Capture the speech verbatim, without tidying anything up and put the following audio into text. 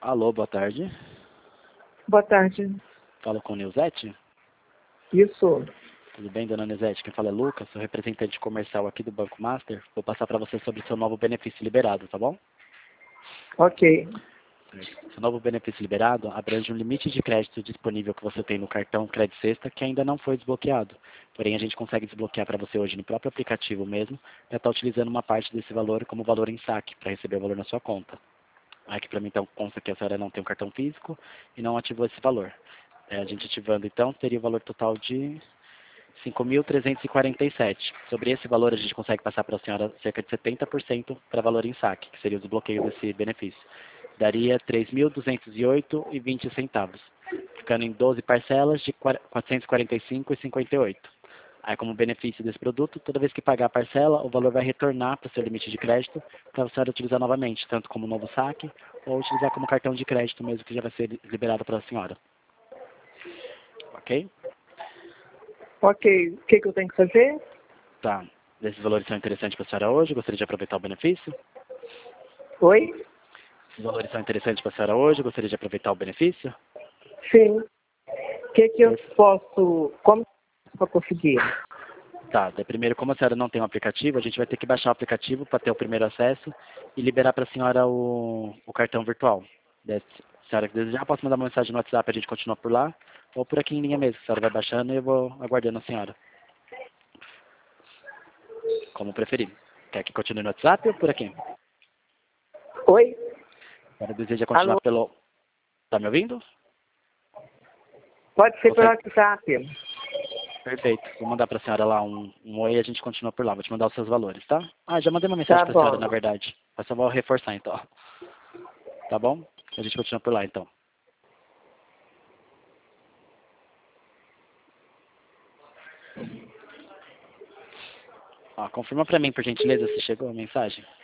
Alô, boa tarde. Boa tarde. Falo com Nilzete? Isso. Tudo bem, dona Nilzete? Quem fala é Lucas, sou representante comercial aqui do Banco Master. Vou passar para você sobre o seu novo benefício liberado, tá bom? Ok. Seu novo benefício liberado abrange um limite de crédito disponível que você tem no cartão Crédito Sexta que ainda não foi desbloqueado. Porém, a gente consegue desbloquear para você hoje no próprio aplicativo mesmo, para estar utilizando uma parte desse valor como valor em saque, para receber o valor na sua conta. Aqui para mim então consta que a senhora não tem um cartão físico e não ativou esse valor. É, a gente ativando então teria o valor total de cinco mil trezentos e quarenta e sete. Sobre esse valor a gente consegue passar para a senhora cerca de setenta por cento para valor em saque, que seria o desbloqueio desse benefício. Daria três mil duzentos e oito e vinte centavos, ficando em doze parcelas de quatrocentos e quarenta e cinco e cinquenta e oito. Aí, como benefício desse produto, toda vez que pagar a parcela, o valor vai retornar para o seu limite de crédito para a senhora utilizar novamente, tanto como novo saque ou utilizar como cartão de crédito mesmo, que já vai ser liberado para a senhora. Ok? Ok. O que, que eu tenho que fazer? Tá. Esses valores são interessantes para a senhora hoje? Gostaria de aproveitar o benefício? Oi? Esses valores são interessantes para a senhora hoje? Gostaria de aproveitar o benefício? Sim. O que, que eu posso... Como para conseguir? Tá, daí primeiro, como a senhora não tem um aplicativo, a gente vai ter que baixar o aplicativo para ter o primeiro acesso e liberar para a senhora o, o cartão virtual. Daí, se a senhora desejar, posso mandar uma mensagem no WhatsApp, a gente continua por lá, ou por aqui em linha mesmo. A senhora vai baixando e eu vou aguardando a senhora. Como preferir. Quer que continue no WhatsApp ou por aqui? Oi? A senhora deseja continuar Alô? pelo... Tá me ouvindo? Pode ser pelo Consegue? WhatsApp. Perfeito. Vou mandar para a senhora lá um, um oi e a gente continua por lá. Vou te mandar os seus valores, tá? Ah, já mandei uma mensagem Tá para a senhora, bom. na verdade. Mas só vou reforçar, então. Tá bom? A gente continua por lá, então. Ó, confirma para mim, por gentileza, se chegou a mensagem.